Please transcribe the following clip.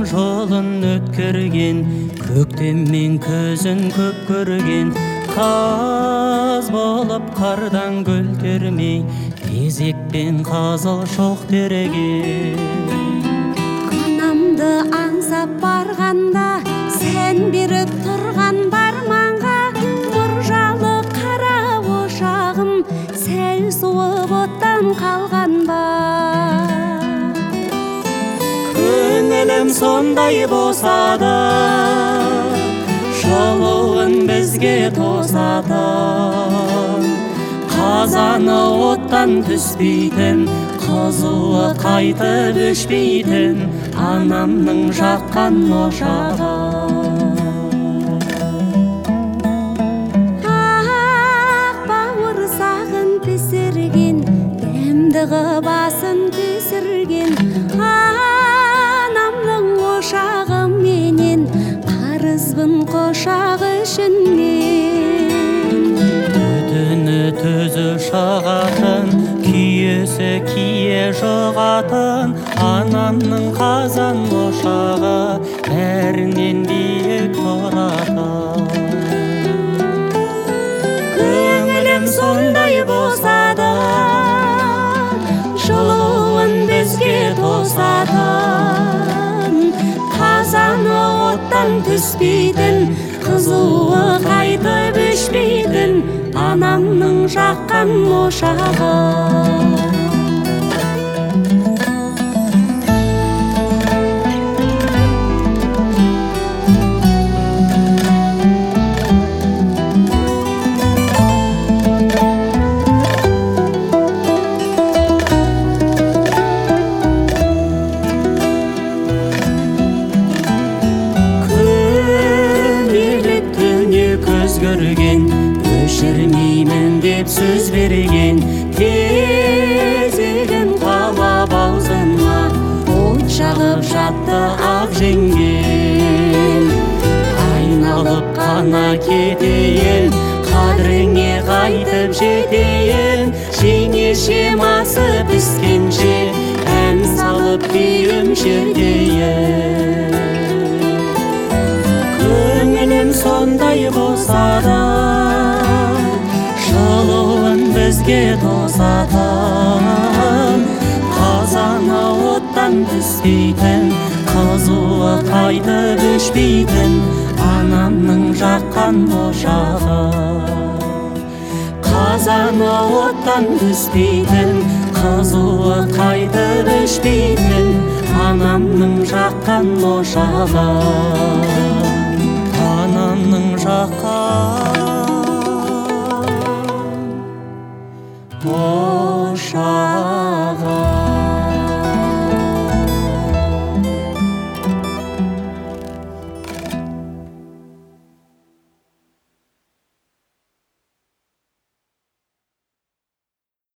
жолын өткерген, көктеммен көзін көп көрген, қаз болып қардан гүл термей, кезекпен қызыл шоқ тереген. Анамды аңсап барғанда, сен беріп тұрған барманға, мұржалы қара ошағым сәл суып оттан қалған ба? Көңілім сондай босады, жылуын бізге тосатын, қазаны оттан түспейтін, қызуы қайтып өшпейтін анамның жаққан ошағы. Ақ бауырсағын пісірген, дәмдігі басын түсірген, анамның ошағы менен қарызбын қошағы үшін мен. Түтіні түзі шығатын, күйесі кие жоғатын, анамның қазан ошағы бәрінен биік тұратын. Көңілім сондай босады, жылуын бізге тосатын, қазаны оттан түспейтін, қызуы қайтып өшпейтін анамның жаққан ошағы. Көрген, өшірмеймін деп сөз берген, кезегін қалап аузыма от жағып жатты ақ жеңген. Айналып қана кетейін, қадіріңе қайтып жетейін, жеңешем асы піскенше ән салып күйім шертейін. Көңілім сондай босады, жылуын бізге тосатын, қазаны оттан түспейтін, қызуы қайтып өшпейтін анамның жаққан ошағы. Қазаны оттан түспейтін, қызуы қайтып өшпейтін анамның жаққан ошағы. Анамның жаққан ошағы.